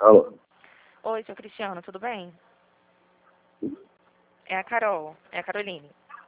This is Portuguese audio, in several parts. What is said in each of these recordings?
Alô? Oi, seu Cristiano, tudo bem? É a Carol, é a Caroline.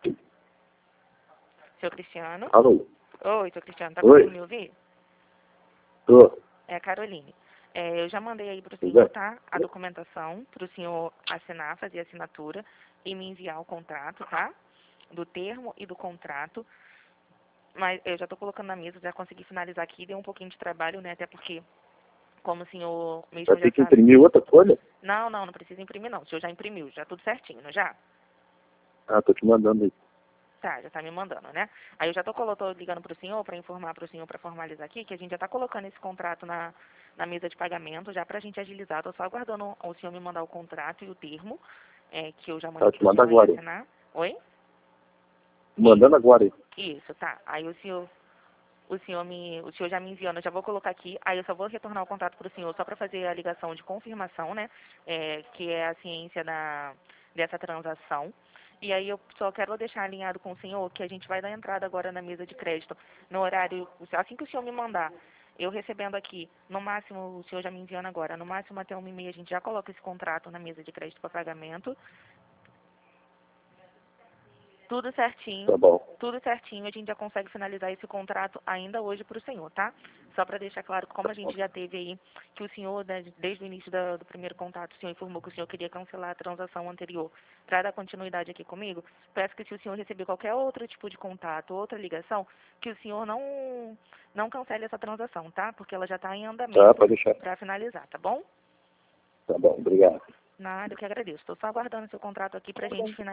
Seu Cristiano? Alô? Oi, seu Cristiano, tá Oi? conseguindo me ouvir? Tô. É a Caroline. Eu já mandei aí pro Tudo senhor, bem? tá? A documentação pro senhor assinar, fazer a assinatura e me enviar o contrato, tá? Do termo e do contrato. Mas eu já tô colocando na mesa, já consegui finalizar aqui, deu um pouquinho de trabalho, né? Até porque, como o senhor Vai mesmo já ter que sabe... imprimir outra folha? Não precisa imprimir não. O senhor já imprimiu, já tudo certinho, não já? Ah, tô te mandando aí. Tá, já tá me mandando, né? Aí eu já tô ligando pro senhor para informar pro senhor, para formalizar aqui, que a gente já tá colocando esse contrato na mesa de pagamento, já pra gente agilizar. Tô só aguardando o senhor me mandar o contrato e o termo, que eu já Tá, mandei te pro mando senhor aí agora aí. assinar. Oi? Mandando agora aí. Isso, tá. Aí o senhor já me enviando, eu já vou colocar aqui, aí eu só vou retornar o contrato pro senhor só para fazer a ligação de confirmação, né? Que é a ciência dessa transação. E aí eu só quero deixar alinhado com o senhor que a gente vai dar entrada agora na mesa de crédito no horário, assim que o senhor me mandar. Eu recebendo aqui, no máximo, o senhor já me enviando agora, no máximo até 1h30 a gente já coloca esse contrato na mesa de crédito para pagamento. Tudo Tá certinho, bom. tudo certinho, a gente já consegue finalizar esse contrato ainda hoje para o senhor, tá? Só para deixar claro, como a gente já teve aí, que o senhor, desde o início do primeiro contato, o senhor informou que o senhor queria cancelar a transação anterior para dar continuidade aqui comigo, peço que se o senhor receber qualquer outro tipo de contato, outra ligação, que o senhor não cancele essa transação, tá? Porque ela já está em Tá, andamento pode deixar. para finalizar, tá bom? Tá bom, obrigado. Nada, eu que agradeço. Estou só aguardando seu contrato aqui para a gente finalizar.